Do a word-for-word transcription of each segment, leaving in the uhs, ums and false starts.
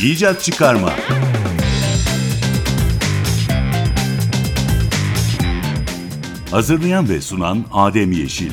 İcat Çıkarma. Hazırlayan ve sunan Adem Yeşil.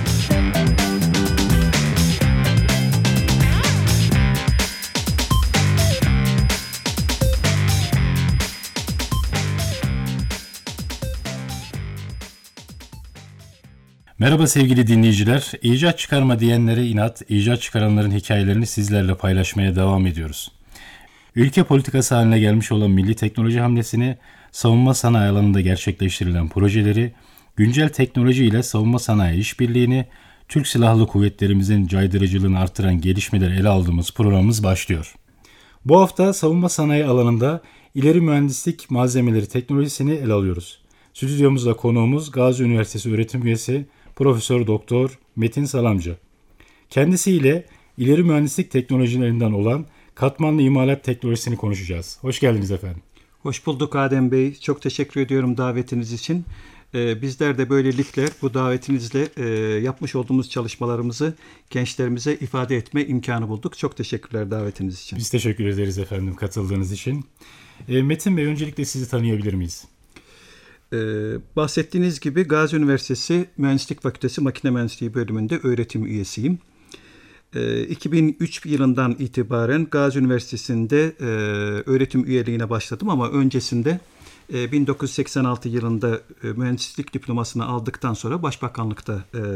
Merhaba sevgili dinleyiciler. İcat çıkarma diyenlere inat, icat çıkaranların hikayelerini sizlerle paylaşmaya devam ediyoruz. Ülke politikası haline gelmiş olan milli teknoloji hamlesini, savunma sanayi alanında gerçekleştirilen projeleri, güncel teknoloji ile savunma sanayi işbirliğini, Türk Silahlı Kuvvetlerimizin caydırıcılığını artıran gelişmeleri ele aldığımız programımız başlıyor. Bu hafta savunma sanayi alanında ileri mühendislik malzemeleri teknolojisini ele alıyoruz. Stüdyomuzda konuğumuz Gazi Üniversitesi öğretim üyesi Profesör Doktor Metin Salamcı. Kendisiyle ileri mühendislik teknolojilerinden olan katmanlı imalat teknolojisini konuşacağız. Hoş geldiniz efendim. Hoş bulduk Adem Bey. Çok teşekkür ediyorum davetiniz için. Ee, bizler de böylelikle bu davetinizle e, yapmış olduğumuz çalışmalarımızı gençlerimize ifade etme imkanı bulduk. Çok teşekkürler davetiniz için. Biz teşekkür ederiz efendim katıldığınız için. E, Metin Bey, öncelikle sizi tanıyabilir miyiz? Ee, bahsettiğiniz gibi Gazi Üniversitesi Mühendislik Fakültesi Makine Mühendisliği bölümünde öğretim üyesiyim. Ee, iki bin üç yılından itibaren Gazi Üniversitesi'nde e, öğretim üyeliğine başladım ama öncesinde e, bin dokuz yüz seksen altı yılında e, mühendislik diplomasını aldıktan sonra Başbakanlıkta e,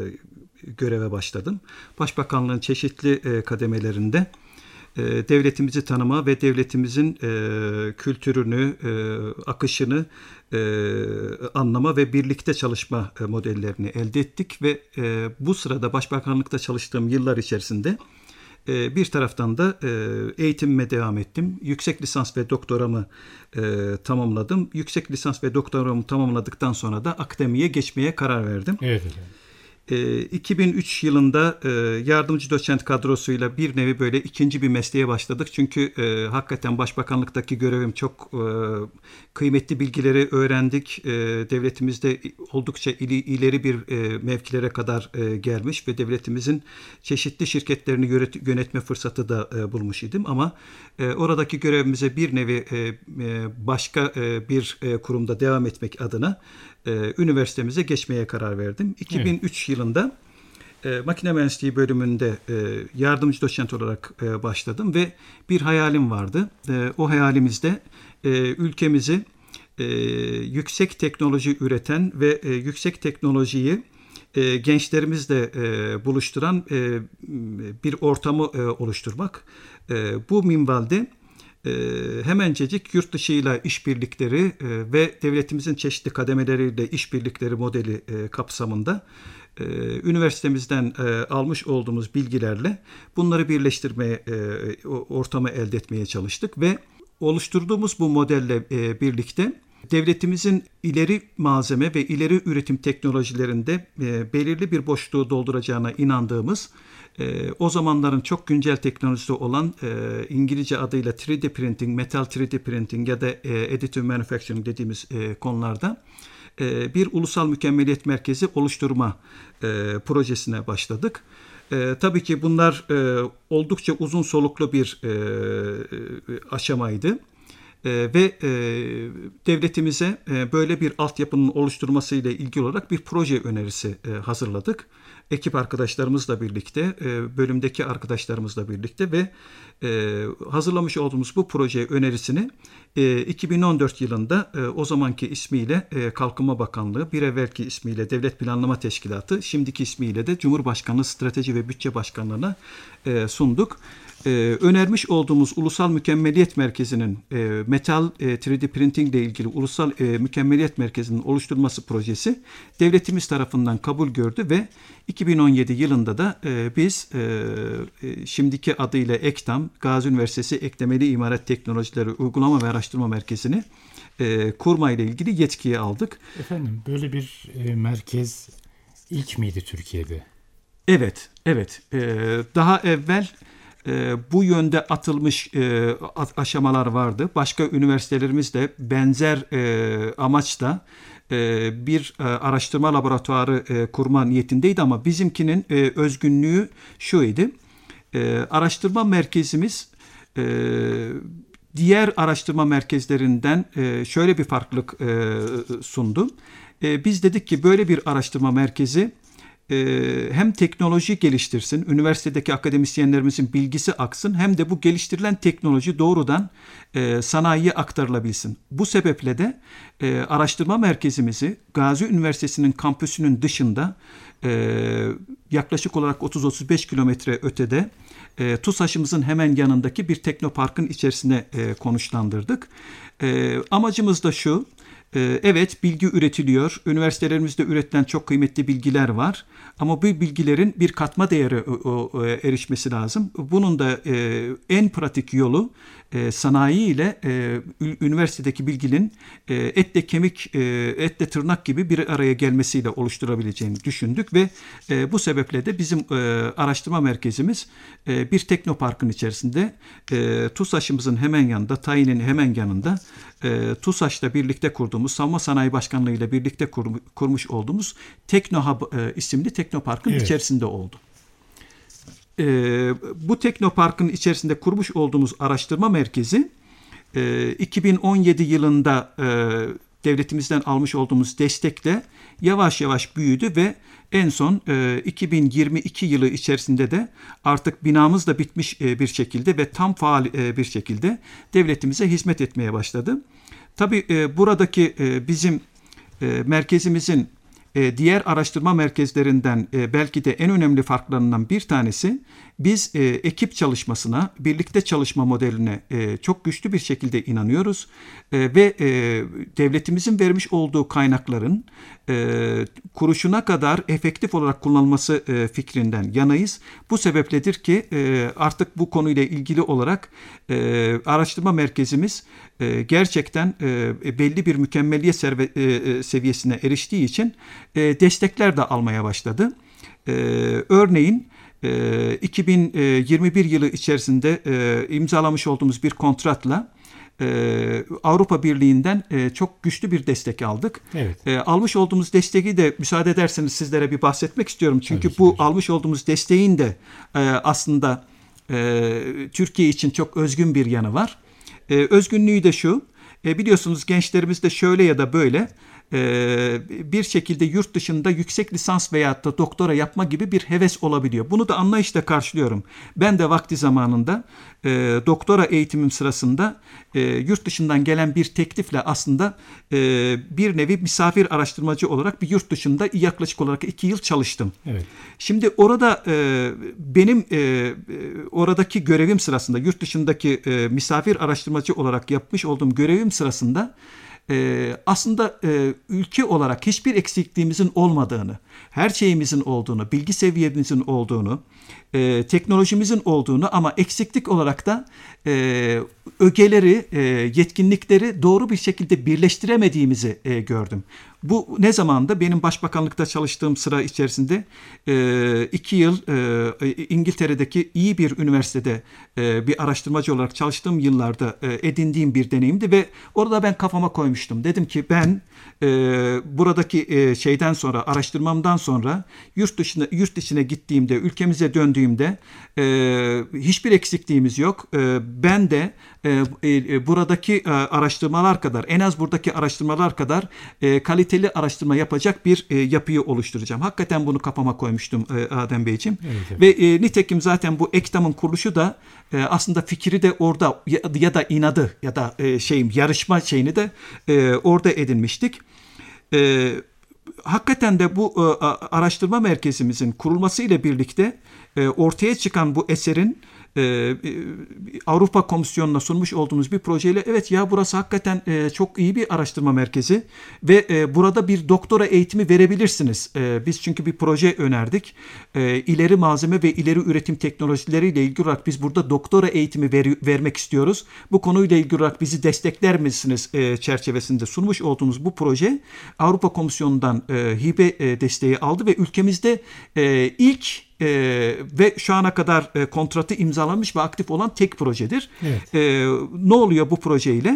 göreve başladım. Başbakanlığın çeşitli e, kademelerinde devletimizi tanıma ve devletimizin e, kültürünü, e, akışını e, anlama ve birlikte çalışma e, modellerini elde ettik ve e, bu sırada başbakanlıkta çalıştığım yıllar içerisinde e, bir taraftan da e, eğitimime devam ettim. Yüksek lisans ve doktoramı e, tamamladım. Yüksek lisans ve doktoramı tamamladıktan sonra da akademiye geçmeye karar verdim. Evet efendim. iki bin üç yılında yardımcı doçent kadrosuyla bir nevi böyle ikinci bir mesleğe başladık. Çünkü e, hakikaten başbakanlıktaki görevim çok e, kıymetli bilgileri öğrendik. E, devletimizde oldukça ili, ileri bir e, mevkilere kadar e, gelmiş ve devletimizin çeşitli şirketlerini yönet, yönetme fırsatı da e, bulmuş idim. Ama e, oradaki görevimize bir nevi e, e, başka e, bir e, kurumda devam etmek adına e, üniversitemize geçmeye karar verdim. iki bin üç evet. yılında e, makine mühendisliği bölümünde e, yardımcı doçent olarak e, başladım ve bir hayalim vardı. E, o hayalimizde e, ülkemizi e, yüksek teknoloji üreten ve e, yüksek teknolojiyi e, gençlerimizle e, buluşturan e, bir ortamı e, oluşturmak. E, bu minvalde E, hemencecik yurt dışıyla işbirlikleri e, ve devletimizin çeşitli kademeleriyle işbirlikleri modeli e, kapsamında e, üniversitemizden e, almış olduğumuz bilgilerle bunları birleştirmeye, e, ortamı elde etmeye çalıştık ve oluşturduğumuz bu modelle e, birlikte devletimizin ileri malzeme ve ileri üretim teknolojilerinde e, belirli bir boşluğu dolduracağına inandığımız, e, o zamanların çok güncel teknolojisi olan e, İngilizce adıyla üç D printing, metal üç D printing ya da e, additive manufacturing dediğimiz e, konularda e, bir ulusal mükemmeliyet merkezi oluşturma e, projesine başladık. E, tabii ki bunlar e, oldukça uzun soluklu bir e, aşamaydı. Ee, ve e, devletimize e, böyle bir altyapının oluşturmasıyla ilgili olarak bir proje önerisi e, hazırladık. Ekip arkadaşlarımızla birlikte, e, bölümdeki arkadaşlarımızla birlikte ve e, hazırlamış olduğumuz bu proje önerisini e, iki bin on dört yılında e, o zamanki ismiyle e, Kalkınma Bakanlığı, bir evvelki ismiyle Devlet Planlama Teşkilatı, şimdiki ismiyle de Cumhurbaşkanlığı Strateji ve Bütçe Başkanlığı'na e, sunduk. Ee, önermiş olduğumuz Ulusal Mükemmeliyet Merkezi'nin e, metal e, üç D printing ile ilgili Ulusal e, Mükemmeliyet Merkezi'nin oluşturulması projesi devletimiz tarafından kabul gördü ve iki bin on yedi yılında da e, biz e, e, şimdiki adıyla EKTAM, Gazi Üniversitesi Eklemeli İmalat Teknolojileri Uygulama ve Araştırma Merkezi'ni e, kurma ile ilgili yetkiyi aldık. Efendim, böyle bir e, merkez ilk miydi Türkiye'de? Evet, evet. E, daha evvel E, bu yönde atılmış e, aşamalar vardı. Başka üniversitelerimiz de benzer e, amaçla e, bir e, araştırma laboratuvarı e, kurma niyetindeydi ama bizimkinin e, özgünlüğü şuydu. E, araştırma merkezimiz e, diğer araştırma merkezlerinden e, şöyle bir farklılık e, sundu. E, biz dedik ki böyle bir araştırma merkezi hem teknoloji geliştirsin, üniversitedeki akademisyenlerimizin bilgisi aksın, hem de bu geliştirilen teknoloji doğrudan e, sanayiye aktarılabilsin. Bu sebeple de e, araştırma merkezimizi Gazi Üniversitesi'nin kampüsünün dışında e, yaklaşık olarak otuz otuz beş kilometre ötede e, TUSAŞ'ımızın hemen yanındaki bir teknoparkın içerisine e, konuşlandırdık. E, amacımız da şu: evet, bilgi üretiliyor. Üniversitelerimizde üretilen çok kıymetli bilgiler var. Ama bu bilgilerin bir katma değere erişmesi lazım. Bunun da en pratik yolu sanayi ile üniversitedeki bilginin etle kemik, etle tırnak gibi bir araya gelmesiyle oluşturabileceğini düşündük ve bu sebeple de bizim araştırma merkezimiz bir teknoparkın içerisinde, TUSAŞ'ımızın hemen yanında, TAİ'nin hemen yanında, TUSAŞ'la birlikte kurduğumuz, Savunma Sanayi Başkanlığı ile birlikte kur, kurmuş olduğumuz TeknoHub e, isimli teknoparkın evet. içerisinde oldu. E, bu teknoparkın içerisinde kurmuş olduğumuz araştırma merkezi e, iki bin on yedi yılında e, devletimizden almış olduğumuz destekle yavaş yavaş büyüdü ve en son e, iki bin yirmi iki yılı içerisinde de artık binamız da bitmiş e, bir şekilde ve tam faal e, bir şekilde devletimize hizmet etmeye başladı. Tabii e, buradaki e, bizim e, merkezimizin e, diğer araştırma merkezlerinden e, belki de en önemli farklarından bir tanesi, biz e, ekip çalışmasına, birlikte çalışma modeline e, çok güçlü bir şekilde inanıyoruz e, ve e, devletimizin vermiş olduğu kaynakların e, kuruşuna kadar efektif olarak kullanılması e, fikrinden yanayız. Bu sebepledir ki e, artık bu konuyla ilgili olarak e, araştırma merkezimiz e, gerçekten e, belli bir mükemmeliyet serve, e, seviyesine eriştiği için e, destekler de almaya başladı. E, örneğin iki bin yirmi bir yılı içerisinde imzalamış olduğumuz bir kontratla Avrupa Birliği'nden çok güçlü bir destek aldık. Evet. Almış olduğumuz desteği de müsaade ederseniz sizlere bir bahsetmek istiyorum. Çünkü Tabii bu hocam. almış olduğumuz desteğin de aslında Türkiye için çok özgün bir yanı var. Özgünlüğü de şu: biliyorsunuz gençlerimiz de şöyle ya da böyle bir şekilde yurt dışında yüksek lisans veyahut da doktora yapma gibi bir heves olabiliyor. Bunu da anlayışla karşılıyorum. Ben de vakti zamanında e, doktora eğitimim sırasında e, yurt dışından gelen bir teklifle aslında e, bir nevi misafir araştırmacı olarak bir yurt dışında yaklaşık olarak iki yıl çalıştım. Evet. Şimdi orada e, benim e, oradaki görevim sırasında, yurt dışındaki e, misafir araştırmacı olarak yapmış olduğum görevim sırasında Ee, aslında e, ülke olarak hiçbir eksikliğimizin olmadığını, her şeyimizin olduğunu, bilgi seviyemizin olduğunu, e, teknolojimizin olduğunu ama eksiklik olarak da e, ögeleri, e, yetkinlikleri doğru bir şekilde birleştiremediğimizi e, gördüm. Bu ne zamanda? Benim başbakanlıkta çalıştığım sıra içerisinde e, iki yıl e, İngiltere'deki iyi bir üniversitede e, bir araştırmacı olarak çalıştığım yıllarda e, edindiğim bir deneyimdi ve orada ben kafama koymuştum. Dedim ki ben e, buradaki e, şeyden sonra, araştırmamdan sonra yurt dışına yurt dışına gittiğimde, ülkemize döndüğümde e, hiçbir eksikliğimiz yok. E, ben de e, e, buradaki e, araştırmalar kadar, en az buradaki araştırmalar kadar e, kaliteli araştırma yapacak bir e, yapıyı oluşturacağım. Hakikaten bunu kafama koymuştum e, Adem Beyciğim. Evet, evet. Ve e, nitekim zaten bu EKTAM'ın kuruluşu da e, aslında fikri de orada ya, ya da inadı ya da e, şeyim yarışma şeyini de e, orada edinmiştik. E, hakikaten de bu e, araştırma merkezimizin kurulması ile birlikte e, ortaya çıkan bu eserin Ee, Avrupa Komisyonu'na sunmuş olduğumuz bir projeyle evet ya burası hakikaten e, çok iyi bir araştırma merkezi ve e, burada bir doktora eğitimi verebilirsiniz. E, biz çünkü bir proje önerdik. E, ileri malzeme ve ileri üretim teknolojileriyle ilgili olarak biz burada doktora eğitimi ver, vermek istiyoruz. Bu konuyla ilgili olarak bizi destekler misiniz e, çerçevesinde sunmuş olduğumuz bu proje Avrupa Komisyonu'ndan e, hibe e, desteği aldı ve ülkemizde e, ilk Ee, ve şu ana kadar e, kontratı imzalanmış ve aktif olan tek projedir. Evet. Ee, ne oluyor bu projeyle?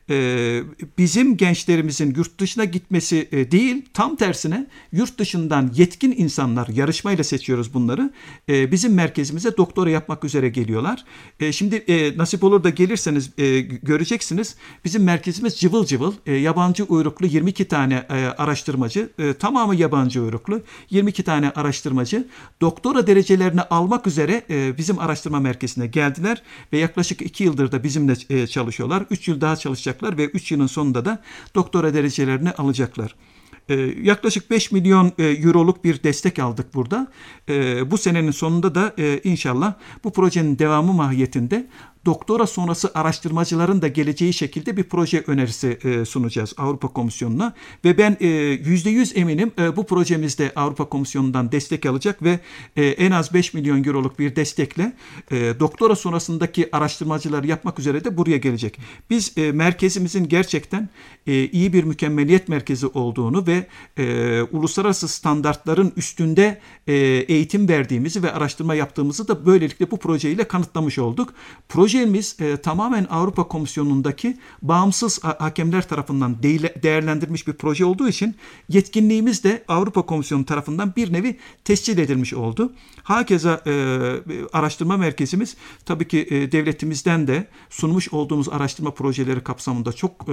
e, bizim gençlerimizin yurt dışına gitmesi e, değil, tam tersine yurt dışından yetkin insanlar, yarışmayla seçiyoruz bunları, e, bizim merkezimize doktora yapmak üzere geliyorlar. E, şimdi e, nasip olur da gelirseniz e, göreceksiniz, bizim merkezimiz cıvıl cıvıl, e, yabancı uyruklu yirmi iki tane e, araştırmacı, e, tamamı yabancı uyruklu yirmi iki tane araştırmacı doktora derecelerini almak üzere e, bizim araştırma merkezine geldiler ve yaklaşık iki yıldır da bizimle e, çalışıyorlar. üç yıl daha çalışacaklar ve üç yılın sonunda da doktora derecelerini alacaklar. Ee, yaklaşık beş milyon e, euroluk bir destek aldık burada. E, bu senenin sonunda da e, inşallah bu projenin devamı mahiyetinde doktora sonrası araştırmacıların da geleceği şekilde bir proje önerisi e, sunacağız Avrupa Komisyonu'na. Ve ben e, yüzde yüz eminim e, bu projemizde Avrupa Komisyonu'ndan destek alacak ve e, en az beş milyon euroluk bir destekle e, doktora sonrasındaki araştırmacıları yapmak üzere de buraya gelecek. Biz e, merkezimizin gerçekten e, iyi bir mükemmeliyet merkezi olduğunu ve e, uluslararası standartların üstünde e, eğitim verdiğimizi ve araştırma yaptığımızı da böylelikle bu projeyle kanıtlamış olduk. Proje Projemiz e, tamamen Avrupa Komisyonu'ndaki bağımsız hakemler tarafından de- değerlendirilmiş bir proje olduğu için yetkinliğimiz de Avrupa Komisyonu tarafından bir nevi tescil edilmiş oldu. Hakeza e, araştırma merkezimiz tabii ki e, devletimizden de sunmuş olduğumuz araştırma projeleri kapsamında çok e,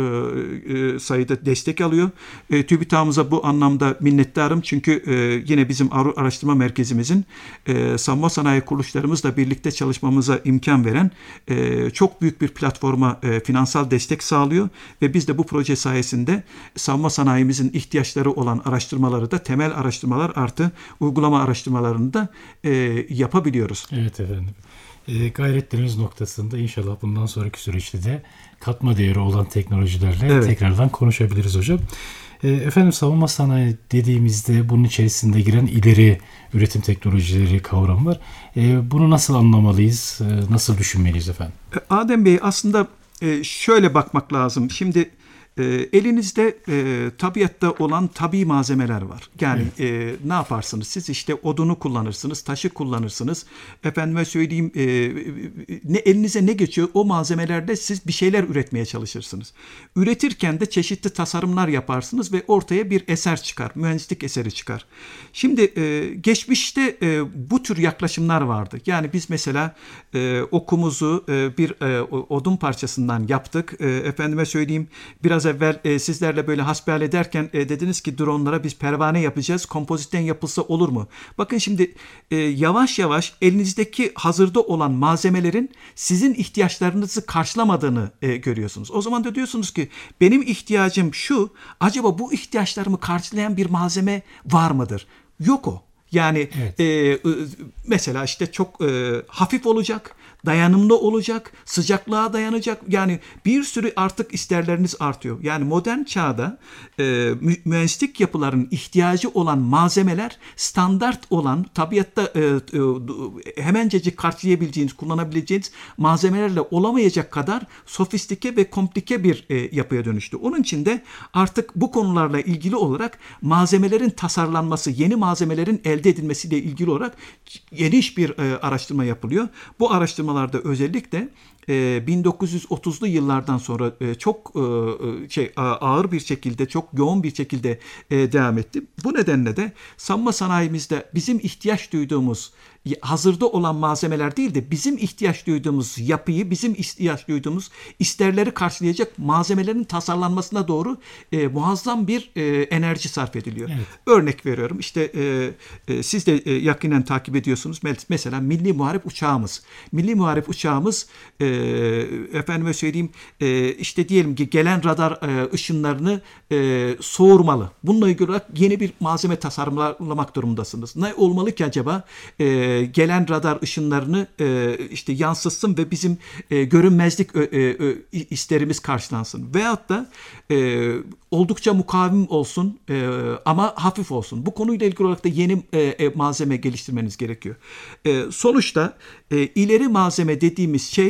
e, sayıda destek alıyor. E, TÜBİTAK'ımıza bu anlamda minnettarım çünkü e, yine bizim araştırma merkezimizin e, savunma sanayi kuruluşlarımızla birlikte çalışmamıza imkan veren e, çok büyük bir platforma e, finansal destek sağlıyor ve biz de bu proje sayesinde savunma sanayimizin ihtiyaçları olan araştırmaları da temel araştırmalar artı uygulama araştırmalarını da e, yapabiliyoruz. Evet efendim. E, gayretleriniz noktasında inşallah bundan sonraki süreçte de katma değeri olan teknolojilerle evet. tekrardan konuşabiliriz hocam. E, efendim savunma sanayi dediğimizde bunun içerisinde giren ileri üretim teknolojileri kavramı var. E, bunu nasıl anlamalıyız? E, nasıl düşünmeliyiz efendim? Adem Bey aslında e, şöyle bakmak lazım. Şimdi E, elinizde e, tabiatta olan tabii malzemeler var. Yani evet. e, ne yaparsınız? Siz işte odunu kullanırsınız, taşı kullanırsınız. Efendime söyleyeyim e, ne elinize ne geçiyor o malzemelerde siz bir şeyler üretmeye çalışırsınız. Üretirken de çeşitli tasarımlar yaparsınız ve ortaya bir eser çıkar. Mühendislik eseri çıkar. Şimdi e, geçmişte e, bu tür yaklaşımlar vardı. Yani biz mesela e, okumuzu e, bir e, odun parçasından yaptık. E, efendime söyleyeyim biraz evvel e, sizlerle böyle hasbihal ederken e, dediniz ki dronlara biz pervane yapacağız. Kompozitten yapılsa olur mu? Bakın şimdi e, yavaş yavaş elinizdeki hazırda olan malzemelerin sizin ihtiyaçlarınızı karşılamadığını e, görüyorsunuz. O zaman da diyorsunuz ki benim ihtiyacım şu. Acaba bu ihtiyaçlarımı karşılayan bir malzeme var mıdır? Yok o. Yani evet. e, mesela işte çok e, hafif olacak, dayanımlı olacak, sıcaklığa dayanacak. Yani bir sürü artık isterleriniz artıyor. Yani modern çağda e, mühendislik yapılarının ihtiyacı olan malzemeler standart olan, tabiatta e, e, hemencecik karşılayabileceğiniz, kullanabileceğiniz malzemelerle olamayacak kadar sofistike ve komplike bir e, yapıya dönüştü. Onun için de artık bu konularla ilgili olarak malzemelerin tasarlanması, yeni malzemelerin elde edilmesiyle ilgili olarak geniş bir e, araştırma yapılıyor. Bu araştırmalarda özellikle e, bin dokuz yüz otuzlu yıllardan sonra e, çok e, şey ağır bir şekilde, çok yoğun bir şekilde e, devam etti. Bu nedenle de savunma sanayimizde bizim ihtiyaç duyduğumuz hazırda olan malzemeler değil de bizim ihtiyaç duyduğumuz yapıyı, bizim ihtiyaç duyduğumuz isterleri karşılayacak malzemelerin tasarlanmasına doğru e, muazzam bir e, enerji sarf ediliyor. Evet. Örnek veriyorum işte e, e, siz de e, yakinen takip ediyorsunuz. Mesela Milli Muharip uçağımız. Milli Muharip uçağımız e, efendime söyleyeyim e, işte diyelim ki gelen radar e, ışınlarını e, soğurmalı. Bununla ilgili olarak yeni bir malzeme tasarlamak durumundasınız. Ne olmalı ki acaba? E, gelen radar ışınlarını e, işte yansıtsın ve bizim e, görünmezlik e, e, isterimiz karşılansın. Veyahut da e, oldukça mukavim olsun e, ama hafif olsun. Bu konuyla ilgili olarak da yeni e, e, malzeme geliştirmeniz gerekiyor. E, sonuçta e, ileri malzeme dediğimiz şey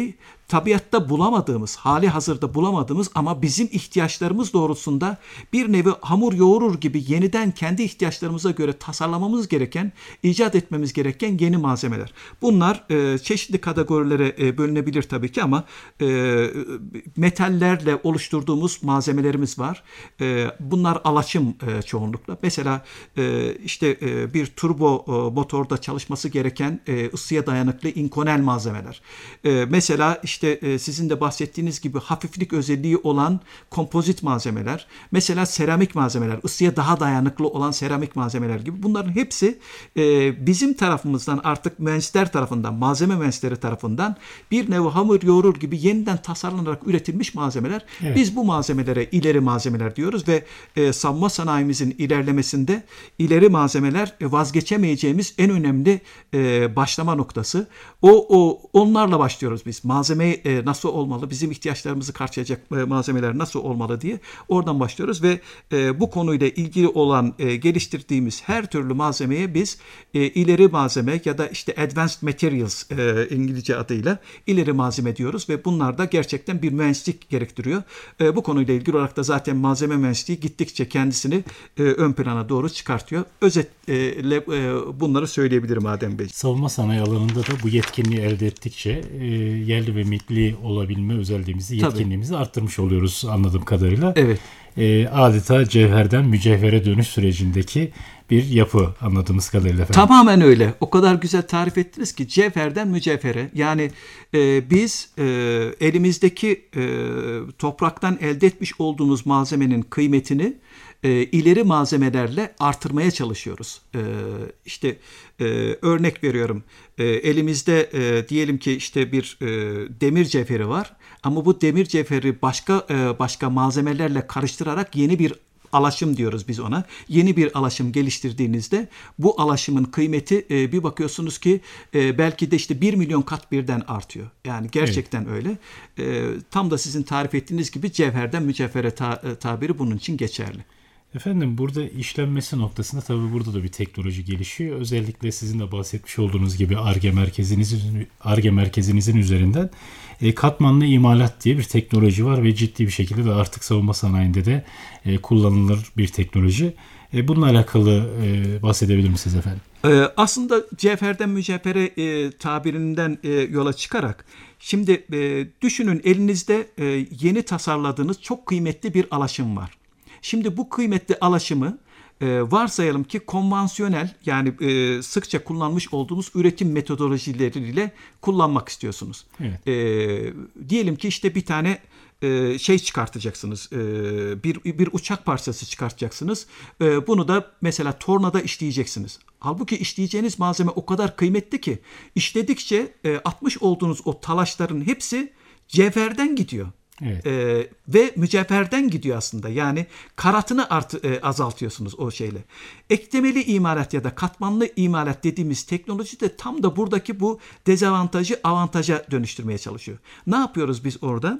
tabiatta bulamadığımız, hali hazırda bulamadığımız ama bizim ihtiyaçlarımız doğrultusunda bir nevi hamur yoğurur gibi yeniden kendi ihtiyaçlarımıza göre tasarlamamız gereken, icat etmemiz gereken yeni malzemeler. Bunlar e, çeşitli kategorilere e, bölünebilir tabii ki ama e, metallerle oluşturduğumuz malzemelerimiz var. E, bunlar alaşım e, çoğunlukla. Mesela e, işte e, bir turbo e, motorda çalışması gereken e, ısıya dayanıklı inkonel malzemeler. E, mesela işte e, sizin de bahsettiğiniz gibi hafiflik özelliği olan kompozit malzemeler. Mesela seramik malzemeler, ısıya daha dayanıklı olan seramik malzemeler gibi. Bunların hepsi e, bizim tarafımızdan artık mühendisler tarafından, malzeme mühendisleri tarafından bir nevi hamur yoğurur gibi yeniden tasarlanarak üretilmiş malzemeler. Evet. Biz bu malzemelere ileri malzemeler diyoruz ve e, savunma sanayimizin ilerlemesinde ileri malzemeler e, vazgeçemeyeceğimiz en önemli e, başlama noktası. O, o onlarla başlıyoruz biz. Malzeme e, nasıl olmalı, bizim ihtiyaçlarımızı karşılayacak e, malzemeler nasıl olmalı diye oradan başlıyoruz ve e, bu konuyla ilgili olan e, geliştirdiğimiz her türlü malzemeye biz e, ileri malzeme ya da işte advanced materials e, İngilizce adıyla ileri malzeme diyoruz ve bunlar da gerçekten bir mühendislik gerektiriyor. E, bu konuyla ilgili olarak da zaten malzeme mühendisliği gittikçe kendisini e, ön plana doğru çıkartıyor. Özetle e, bunları söyleyebilirim Adem Bey. Savunma sanayi alanında da bu yetkinliği elde ettikçe e, yerli ve milli olabilme özelliğimizi, yetkinliğimizi Tabii. arttırmış oluyoruz anladığım kadarıyla. Evet. E, adeta cevherden mücevhere dönüş sürecindeki bir yapı anladığımız kadarıyla. Efendim. Tamamen öyle. O kadar güzel tarif ettiniz ki cevherden mücevhere. Yani e, biz e, elimizdeki e, topraktan elde etmiş olduğumuz malzemenin kıymetini e, ileri malzemelerle artırmaya çalışıyoruz. E, işte e, örnek veriyorum. E, elimizde e, diyelim ki işte bir e, demir cevheri var. Ama bu demir cevheri başka e, başka malzemelerle karıştırarak yeni bir alaşım diyoruz biz ona. Yeni bir alaşım geliştirdiğinizde bu alaşımın kıymeti e, bir bakıyorsunuz ki e, belki de işte bir milyon kat birden artıyor. Yani gerçekten evet. öyle. E, tam da sizin tarif ettiğiniz gibi cevherden mücevhere ta, e, tabiri bunun için geçerli. Efendim burada işlenmesi noktasında tabii burada da bir teknoloji gelişiyor. Özellikle sizin de bahsetmiş olduğunuz gibi Ar-Ge merkezinizin Ar-Ge merkezinizin üzerinden e, katmanlı imalat diye bir teknoloji var ve ciddi bir şekilde de artık savunma sanayinde de e, kullanılır bir teknoloji. E, bununla alakalı e, bahsedebilir misiniz efendim? Ee, aslında cevherden mücevhere e, tabirinden e, yola çıkarak şimdi e, düşünün elinizde e, yeni tasarladığınız çok kıymetli bir alaşım var. Şimdi bu kıymetli alaşımı e, varsayalım ki konvansiyonel yani e, sıkça kullanmış olduğumuz üretim metodolojileriyle kullanmak istiyorsunuz. Evet. E, diyelim ki işte bir tane e, şey çıkartacaksınız, e, bir bir uçak parçası çıkartacaksınız. E, bunu da mesela tornada işleyeceksiniz. Halbuki işleyeceğiniz malzeme o kadar kıymetli ki işledikçe e, atmış olduğunuz o talaşların hepsi cevherden gidiyor. Evet. Ee, ve mücevherden gidiyor aslında. Yani karatını art, e, azaltıyorsunuz o şeyle. Eklemeli imalat ya da katmanlı imalat dediğimiz teknoloji de tam da buradaki bu dezavantajı avantaja dönüştürmeye çalışıyor. Ne yapıyoruz biz orada?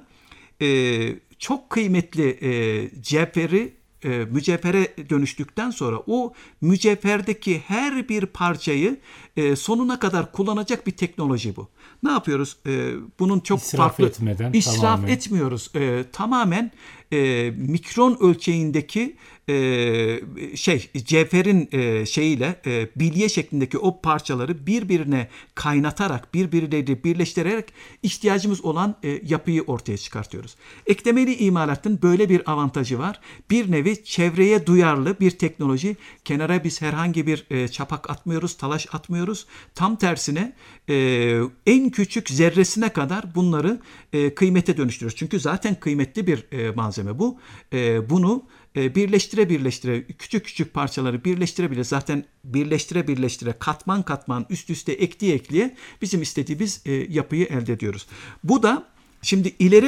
Ee, çok kıymetli e, cevheri e, mücevhere dönüştükten sonra o mücevherdeki her bir parçayı e, sonuna kadar kullanacak bir teknoloji bu. Ne yapıyoruz? E, bunun çok israf farklı etmeden, israf tamamen. etmiyoruz. E, tamamen e, mikron ölçeğindeki e, şey cevherin e, şeyiyle e, bilye şeklindeki o parçaları birbirine kaynatarak, birbirleriyle birleştirerek ihtiyacımız olan e, yapıyı ortaya çıkartıyoruz. Eklemeli imalatın böyle bir avantajı var. Bir nevi çevreye duyarlı bir teknoloji. Kenara biz herhangi bir e, çapak atmıyoruz, talaş atmıyoruz. Tam tersine e, en küçük zerresine kadar bunları e, kıymete dönüştürüyoruz. Çünkü zaten kıymetli bir e, malzeme bu. E, bunu e, birleştire birleştire küçük küçük parçaları birleştire bile zaten birleştire birleştire katman katman üst üste ekleye ekleye bizim istediğimiz e, yapıyı elde ediyoruz. Bu da şimdi ileri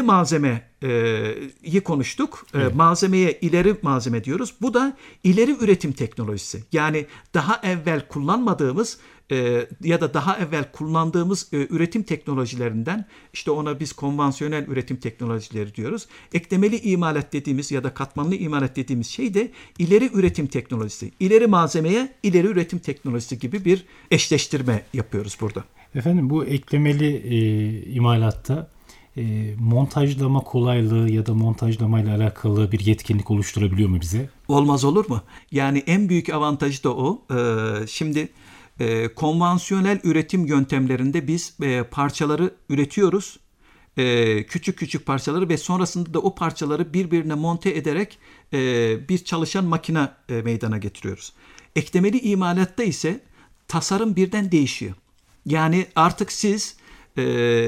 malzemeyi konuştuk. Evet. Malzemeye ileri malzeme diyoruz. Bu da ileri üretim teknolojisi. Yani daha evvel kullanmadığımız e, ya da daha evvel kullandığımız e, üretim teknolojilerinden işte ona biz konvansiyonel üretim teknolojileri diyoruz. Eklemeli imalat dediğimiz ya da katmanlı imalat dediğimiz şey de ileri üretim teknolojisi. İleri malzemeye ileri üretim teknolojisi gibi bir eşleştirme yapıyoruz burada. Efendim bu eklemeli e, imalatta e, montajlama kolaylığı ya da montajlamayla alakalı bir yetkinlik oluşturabiliyor mu bize? Olmaz olur mu? Yani en büyük avantajı da o. Ee, şimdi e, konvansiyonel üretim yöntemlerinde biz e, parçaları üretiyoruz. E, küçük küçük parçaları ve sonrasında da o parçaları birbirine monte ederek e, bir çalışan makine e, meydana getiriyoruz. Eklemeli imalatta ise tasarım birden değişiyor. Yani artık siz e,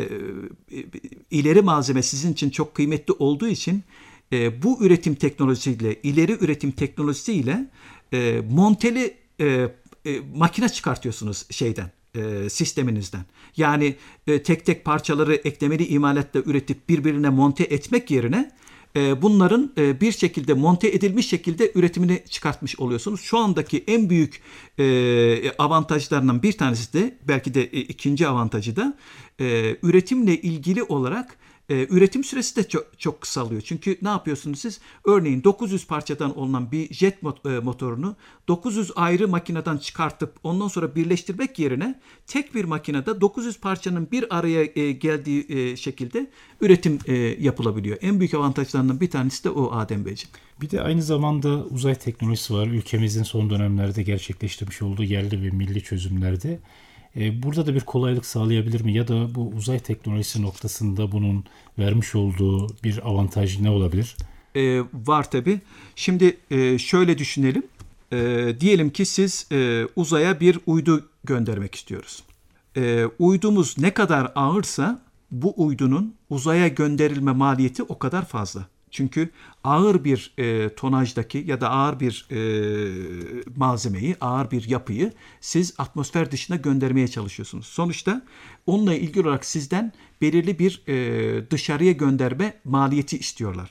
ileri malzeme sizin için çok kıymetli olduğu için e, bu üretim teknolojisiyle, ileri üretim teknolojisiyle e, monteli e, e, makine çıkartıyorsunuz şeyden, e, sisteminizden. Yani e, tek tek parçaları eklemeli imalatta üretip birbirine monte etmek yerine e, bunların e, bir şekilde monte edilmiş şekilde üretimini çıkartmış oluyorsunuz. Şu andaki en büyük e, avantajlarından bir tanesi de, belki de e, ikinci avantajı da e, üretimle ilgili olarak Ee, üretim süresi de çok, çok kısalıyor. Çünkü ne yapıyorsunuz siz? Örneğin dokuz yüz parçadan olan bir jet motorunu dokuz yüz ayrı makineden çıkartıp ondan sonra birleştirmek yerine tek bir makinede dokuz yüz parçanın bir araya e, geldiği e, şekilde üretim e, yapılabiliyor. En büyük avantajlarından bir tanesi de o Adem Beyciğim. Bir de aynı zamanda uzay teknolojisi var. Ülkemizin son dönemlerde gerçekleştirmiş olduğu yerli ve milli çözümlerde. Burada da bir kolaylık sağlayabilir mi? Ya da bu uzay teknolojisi noktasında bunun vermiş olduğu bir avantaj ne olabilir? Ee, var tabii. Şimdi e, şöyle düşünelim. E, diyelim ki siz e, uzaya bir uydu göndermek istiyoruz. E, uydumuz ne kadar ağırsa bu uydunun uzaya gönderilme maliyeti o kadar fazla. Çünkü ağır bir e, tonajdaki ya da ağır bir e, malzemeyi, ağır bir yapıyı siz atmosfer dışına göndermeye çalışıyorsunuz. Sonuçta onunla ilgili olarak sizden belirli bir e, dışarıya gönderme maliyeti istiyorlar.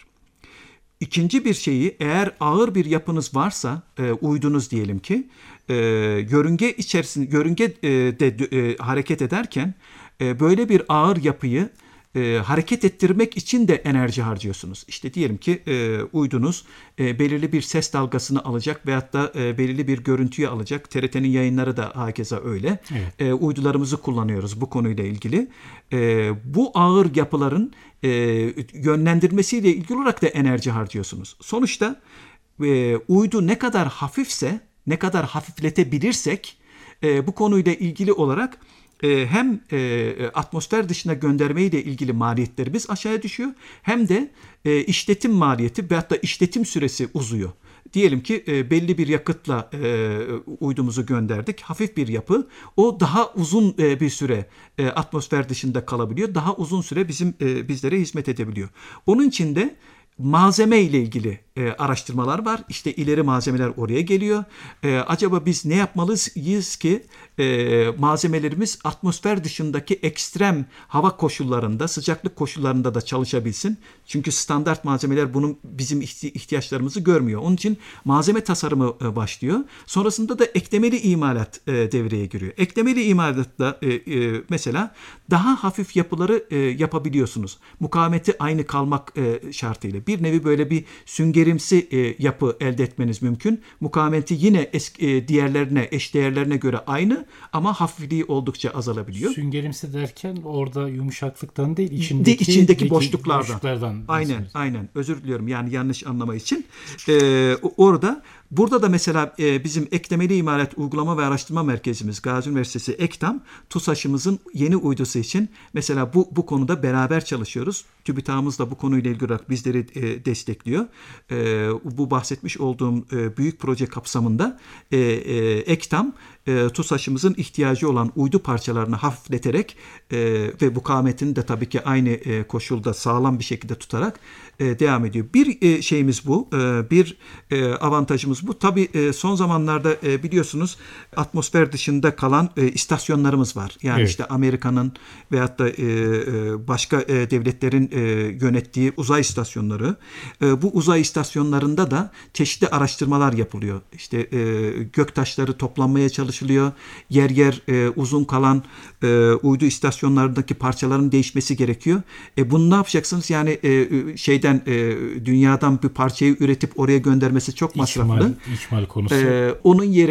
İkinci bir şeyi, eğer ağır bir yapınız varsa, e, uydunuz diyelim ki, e, yörünge içerisinde, yörüngede e, hareket ederken e, böyle bir ağır yapıyı E, hareket ettirmek için de enerji harcıyorsunuz. İşte diyelim ki e, uydunuz e, belirli bir ses dalgasını alacak veyahut da e, belirli bir görüntüyü alacak. T R T'nin yayınları da hakeza öyle. Evet. E, uydularımızı kullanıyoruz bu konuyla ilgili. E, bu ağır yapıların e, yönlendirmesiyle ilgili olarak da enerji harcıyorsunuz. Sonuçta e, uydu ne kadar hafifse, ne kadar hafifletebilirsek e, bu konuyla ilgili olarak hem atmosfer dışına göndermeyle ilgili maliyetlerimiz aşağıya düşüyor, hem de işletim maliyeti veyahut da işletim süresi uzuyor. Diyelim ki belli bir yakıtla uydumuzu gönderdik. Hafif bir yapı. O daha uzun bir süre atmosfer dışında kalabiliyor. Daha uzun süre bizim bizlere hizmet edebiliyor. Onun için de malzeme ile ilgili e, araştırmalar var. İşte ileri malzemeler oraya geliyor. E, acaba biz ne yapmalıyız ki e, malzemelerimiz atmosfer dışındaki ekstrem hava koşullarında, sıcaklık koşullarında da çalışabilsin. Çünkü standart malzemeler bunun bizim ihtiyaçlarımızı görmüyor. Onun için malzeme tasarımı e, başlıyor. Sonrasında da eklemeli imalat e, devreye giriyor. Eklemeli imalatta e, e, mesela daha hafif yapıları e, yapabiliyorsunuz. Mukavemeti aynı kalmak e, şartıyla. Bir nevi böyle bir süngerimsi e, yapı elde etmeniz mümkün. Mukavemeti yine eski, e, diğerlerine, eşdeğerlerine göre aynı ama hafifliği oldukça azalabiliyor. Süngerimsi derken orada yumuşaklıktan değil, içindeki, De, içindeki boşluklardan. boşluklardan. Aynen, aynen. Özür diliyorum yani yanlış anlama için. Ee, orada Burada da mesela e, bizim eklemeli imalat uygulama ve araştırma merkezimiz Gazi Üniversitesi Ektam, TUSAŞ'ımızın yeni uydusu için mesela bu bu konuda beraber çalışıyoruz. TÜBİTAK'ımız da bu konuyla ilgili olarak bizleri e, destekliyor. E, bu bahsetmiş olduğum e, büyük proje kapsamında e, e, Ektam e, TUSAŞ'ımızın ihtiyacı olan uydu parçalarını hafifleterek e, ve mukavemetini de tabii ki aynı e, koşulda sağlam bir şekilde tutarak e, devam ediyor. Bir e, şeyimiz bu, e, bir e, avantajımız bu. Tabii e, son zamanlarda e, biliyorsunuz atmosfer dışında kalan e, istasyonlarımız var. Yani evet. işte Amerika'nın veyahut da e, başka e, devletlerin e, yönettiği uzay istasyonları. E, bu uzay istasyonlarında da çeşitli araştırmalar yapılıyor. İşte e, göktaşları toplanmaya çalışılıyor. Yer yer e, uzun kalan e, uydu istasyonlarındaki parçaların değişmesi gerekiyor. E, bunu ne yapacaksınız? Yani e, şeyden e, dünyadan bir parçayı üretip oraya göndermesi çok masraflı. İkmal, ikmal konusu. E, onun yerine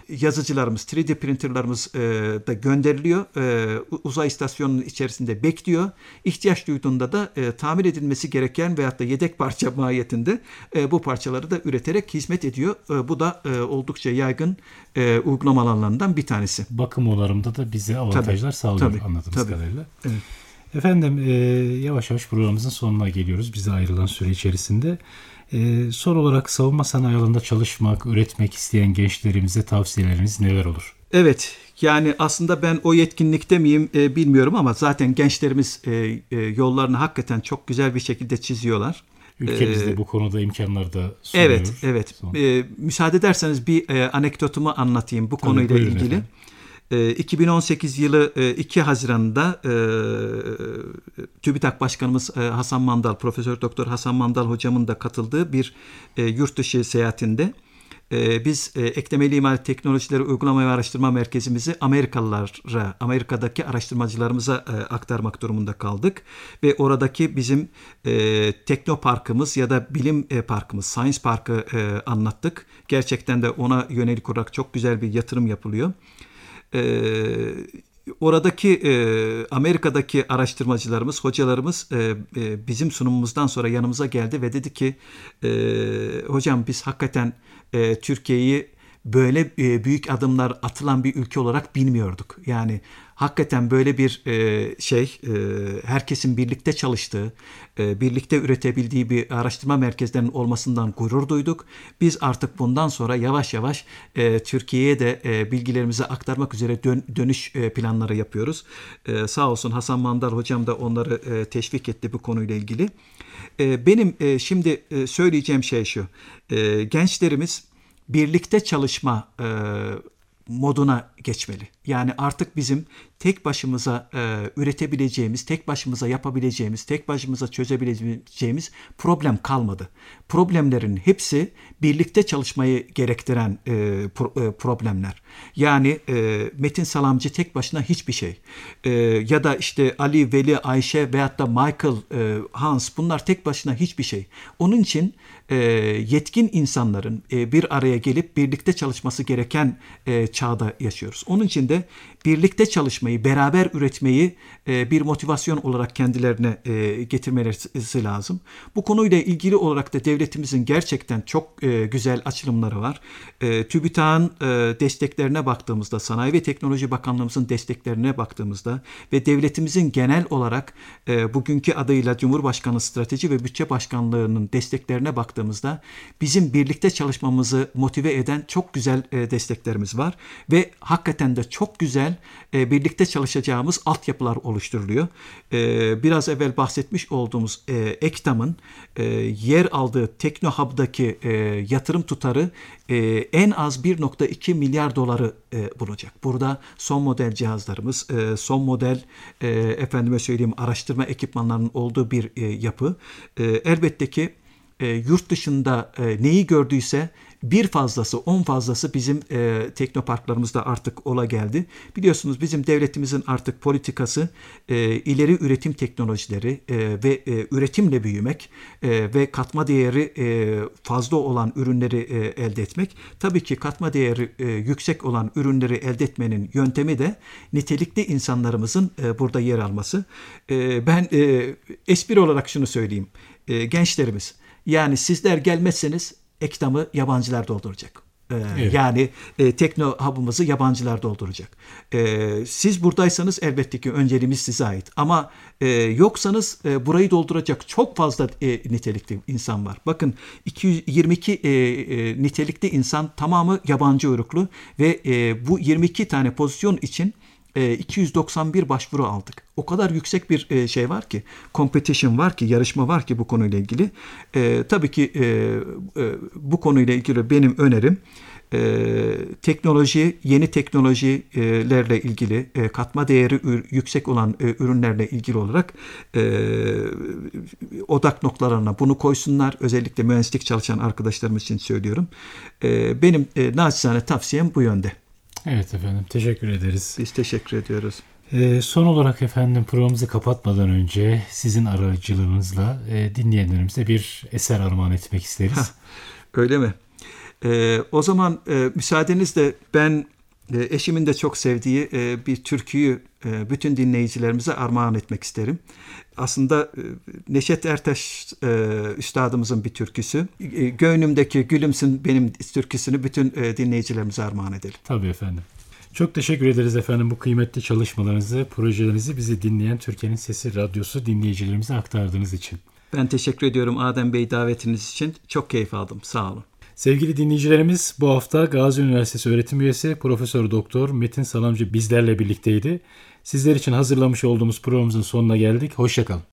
yazıcılarımız, üç D printerlarımız e, da gönderiliyor. E, uzay istasyonunun içerisinde bekliyor. İhtiyaç duyduğunda da e, tamir edilmesi gereken veyahut da yedek parça mahiyetinde e, bu parçaları da üreterek hizmet ediyor. E, bu da e, oldukça yaygın e, uygulama alanlarından bir tanesi. Bakım onarımda da bize avantajlar tabii, sağlıyor tabii, anladığımız tabii. kadarıyla. Evet. Efendim e, yavaş yavaş programımızın sonuna geliyoruz bize ayrılan süre içerisinde. E, son olarak savunma sanayi alanında çalışmak, üretmek isteyen gençlerimize tavsiyeleriniz neler olur? Evet, yani aslında ben o yetkinlikte miyim e, bilmiyorum ama zaten gençlerimiz e, e, yollarını hakikaten çok güzel bir şekilde çiziyorlar. Ülkemizde ee, bu konuda imkanlar da sunuyor. Evet, evet. Ee, müsaade ederseniz bir e, anekdotumu anlatayım bu Tabii, konuyla ilgili. Efendim. iki bin on sekiz yılı iki Haziran'da e, TÜBİTAK Başkanımız Hasan Mandal, Profesör Doktor Hasan Mandal hocamın da katıldığı bir e, yurt dışı seyahatinde e, biz e, Eklemeli İmalat Teknolojileri Uygulama ve Araştırma Merkezimizi Amerikalılara, Amerika'daki araştırmacılarımıza e, aktarmak durumunda kaldık. Ve oradaki bizim e, Teknoparkımız ya da Bilim e, Parkımız, Science Park'ı e, anlattık. Gerçekten de ona yönelik olarak çok güzel bir yatırım yapılıyor. Ee, oradaki e, Amerika'daki araştırmacılarımız, hocalarımız e, e, bizim sunumumuzdan sonra yanımıza geldi ve dedi ki e, hocam biz hakikaten e, Türkiye'yi böyle e, büyük adımlar atılan bir ülke olarak bilmiyorduk. Yani hakikaten böyle bir e, şey, e, herkesin birlikte çalıştığı, e, birlikte üretebildiği bir araştırma merkezlerinin olmasından gurur duyduk. Biz artık bundan sonra yavaş yavaş e, Türkiye'ye de e, bilgilerimizi aktarmak üzere dön, dönüş e, planları yapıyoruz. E, sağ olsun Hasan Mandal hocam da onları e, teşvik etti bu konuyla ilgili. E, benim e, şimdi e, söyleyeceğim şey şu, e, gençlerimiz birlikte çalışma e, moduna geçmeli. Yani artık bizim tek başımıza e, üretebileceğimiz, tek başımıza yapabileceğimiz, tek başımıza çözebileceğimiz problem kalmadı. Problemlerin hepsi birlikte çalışmayı gerektiren e, pro, e, problemler. Yani e, Metin Salamcı tek başına hiçbir şey. E, ya da işte Ali, Veli, Ayşe veyahut da Michael, e, Hans bunlar tek başına hiçbir şey. Onun için e, yetkin insanların e, bir araya gelip birlikte çalışması gereken e, çağda yaşıyoruz. Onun için de birlikte çalışmayı, beraber üretmeyi e, bir motivasyon olarak kendilerine e, getirmeleri lazım. Bu konuyla ilgili olarak da devletimizin gerçekten çok e, güzel açılımları var. E, TÜBİTAK'ın e, desteklerine baktığımızda, Sanayi ve Teknoloji Bakanlığımızın desteklerine baktığımızda ve devletimizin genel olarak e, bugünkü adıyla Cumhurbaşkanlığı Strateji ve Bütçe Başkanlığı'nın desteklerine baktığımızda bizim birlikte çalışmamızı motive eden çok güzel e, desteklerimiz var ve hakikaten de çok güzel e, birlikte çalışacağımız altyapılar oluşturuluyor. E, biraz evvel bahsetmiş olduğumuz e, Ektam'ın e, yer aldığı TeknoHub'daki e, yatırım tutarı e, en az bir nokta iki milyar doları e, bulacak. Burada son model cihazlarımız, e, son model e, efendime söyleyeyim araştırma ekipmanlarının olduğu bir e, yapı. E, elbette ki e, yurt dışında e, neyi gördüyse bir fazlası, on fazlası bizim e, teknoparklarımızda artık ola geldi. Biliyorsunuz bizim devletimizin artık politikası e, ileri üretim teknolojileri e, ve e, üretimle büyümek e, ve katma değeri e, fazla olan ürünleri e, elde etmek. Tabii ki katma değeri e, yüksek olan ürünleri elde etmenin yöntemi de nitelikli insanlarımızın e, burada yer alması. E, ben e, espri olarak şunu söyleyeyim. E, gençlerimiz, yani sizler gelmezseniz Ektam'ı yabancılar dolduracak. Ee, evet. Yani e, TeknoHub'ımızı yabancılar dolduracak. E, siz buradaysanız elbette ki önceliğimiz size ait. Ama e, yoksanız e, burayı dolduracak çok fazla e, nitelikli insan var. Bakın iki yüz yirmi iki e, e, nitelikli insan tamamı yabancı uyruklu ve e, bu yirmi iki tane pozisyon için iki yüz doksan bir başvuru aldık. O kadar yüksek bir şey var ki, competition var ki, yarışma var ki bu konuyla ilgili. E, tabii ki e, e, bu konuyla ilgili benim önerim e, teknoloji, yeni teknolojilerle ilgili, e, katma değeri ür, yüksek olan e, ürünlerle ilgili olarak e, odak noktalarına bunu koysunlar. Özellikle mühendislik çalışan arkadaşlarımız için söylüyorum. E, benim e, naçizane tavsiyem bu yönde. Evet efendim, teşekkür ederiz. Biz teşekkür ediyoruz. Ee, son olarak efendim programımızı kapatmadan önce sizin aracılığınızla e, dinleyenlerimize bir eser armağan etmek isteriz. Hah, öyle mi? E, o zaman e, müsaadenizle ben e, eşimin de çok sevdiği e, bir türküyü e, bütün dinleyicilerimize armağan etmek isterim. Aslında e, Neşet Ertaş e, üstadımızın bir türküsü. E, Gönlümdeki Gülümsün benim türküsünü bütün e, dinleyicilerimize armağan edelim. Tabii efendim. Çok teşekkür ederiz efendim bu kıymetli çalışmalarınızı, projelerinizi bizi dinleyen Türkiye'nin Sesi Radyosu dinleyicilerimize aktardığınız için. Ben teşekkür ediyorum Adem Bey davetiniz için. Çok keyif aldım. Sağ olun. Sevgili dinleyicilerimiz, bu hafta Gazi Üniversitesi öğretim üyesi Profesör Doktor Metin Salamcı bizlerle birlikteydi. Sizler için hazırlamış olduğumuz programımızın sonuna geldik. Hoşça kalın.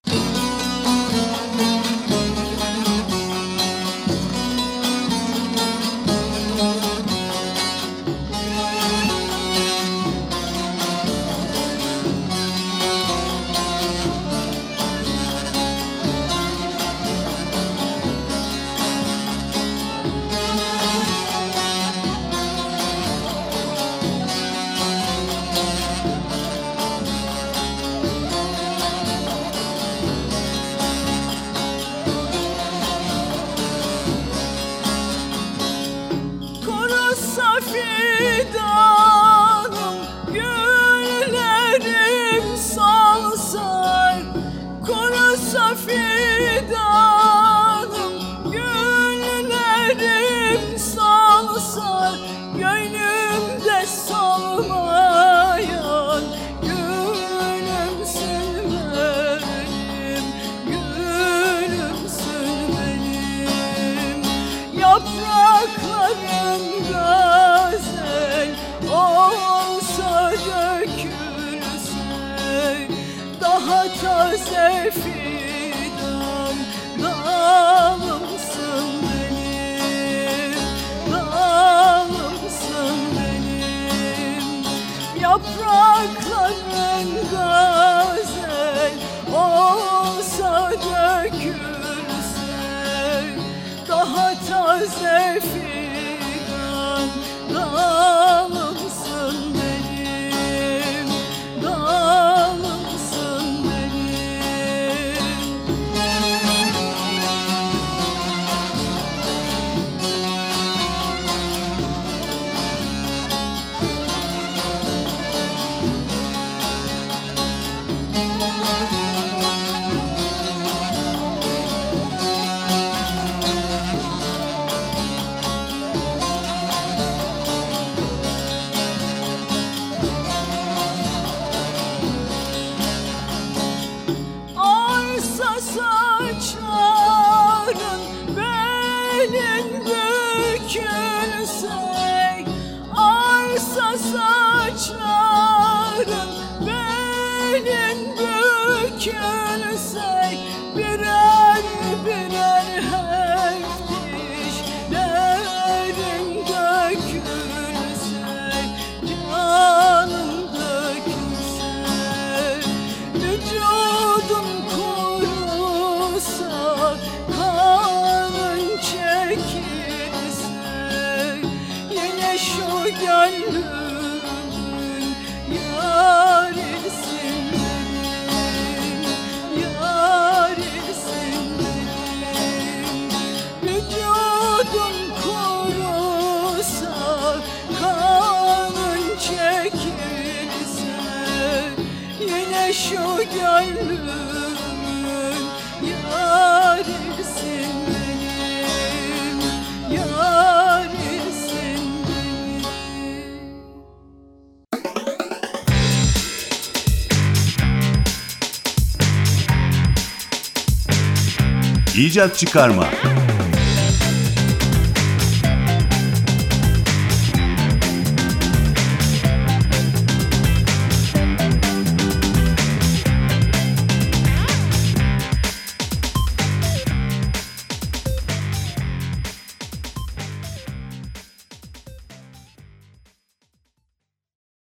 İcat Çıkarma.